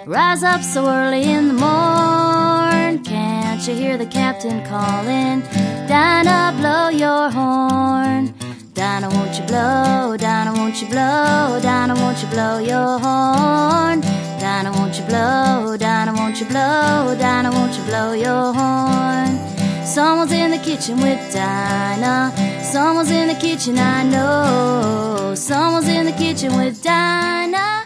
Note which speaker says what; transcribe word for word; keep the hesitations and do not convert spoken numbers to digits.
Speaker 1: Rise up so early in the morn. Can't you hear the captain calling? Dinah, blow your horn. Dinah, won't you blow? Dinah, won't you blow? Dinah, won't you blow your horn? Dinah, won't you blow? Dinah, won't you blow? Dinah, won't you blow your horn? Someone's in the kitchen with Dinah. Someone's in the kitchen, I know. Someone's in the kitchen with Dinah.